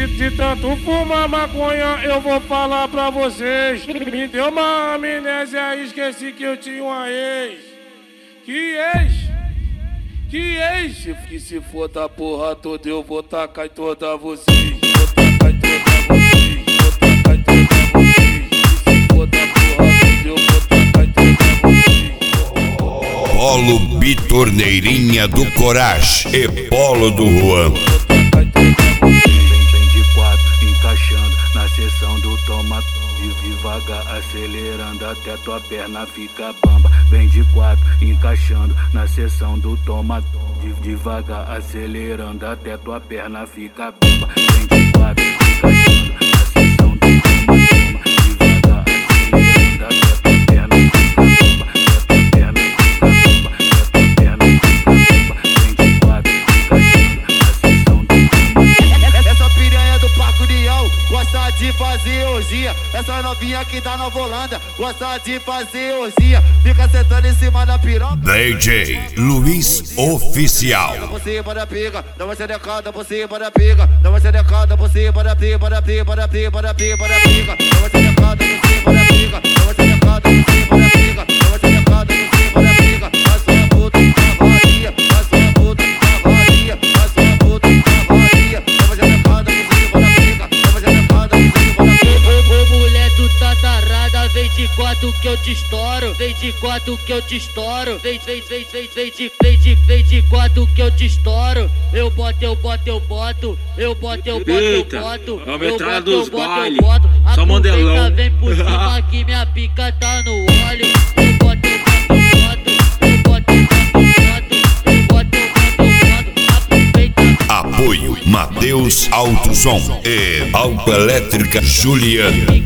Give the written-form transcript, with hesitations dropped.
De tanto fumar maconha, eu vou falar pra vocês. Me deu uma amnésia, esqueci que eu tinha uma ex. Que ex? Que ex? Que se for da porra toda, eu vou tacar em toda vocês. Vou tacar em toda vocês. Vou tacar em toda vocês. Que se for da porra toda, eu vou tacar em toda vocês. Polo Bitorneirinha do Coragem e Polo do Juan. Encaixando na seção do toma devagar, acelerando até tua perna fica bamba. Vem de quatro, encaixando na seção do toma devagar, acelerando até tua perna fica bamba. Vem de quatro, encaixando na seção do toma devagar, acelerando até tua perna fica bamba. Até tua perna fica bamba, até tua perna fica bamba. Vem de quatro, encaixando na seção do toma. Essa piranha do Parque União gosta de fazer orgia. Essa novinha aqui da Nova Holanda gosta de fazer orgia. Fica sentando em cima da piroca. DJ Luiz Oficial. Você para pica, dá uma xerecada, você para pica, dá uma xerecada, você para pica, para pica, para pica, para pica, para pica, dá uma xerecada, você para pica, dá uma xerecada, você para pica, dá uma xerecada, você para pica. Faz sua puta cavalia, faz sua puta cavalia, faz sua puta cavalia, dá uma xerecada, você para pica, dá uma xerecada, você para pica. Ô mulher, tu tá tarada, vem de quatro que eu te estouro, vem de quatro que eu te estouro, vem de quatro que eu te estouro. Eu boto, eu boto, eu boto, eu boto, eu boto, eu boto, a metralha dos bailes, a só mandelão. vem por cima que minha pica tá no óleo. Eu boto, eu boto, eu boto, eu boto, eu boto, eu boto, Apoio Matheus Alto Som e Alpa Elétrica Juliano.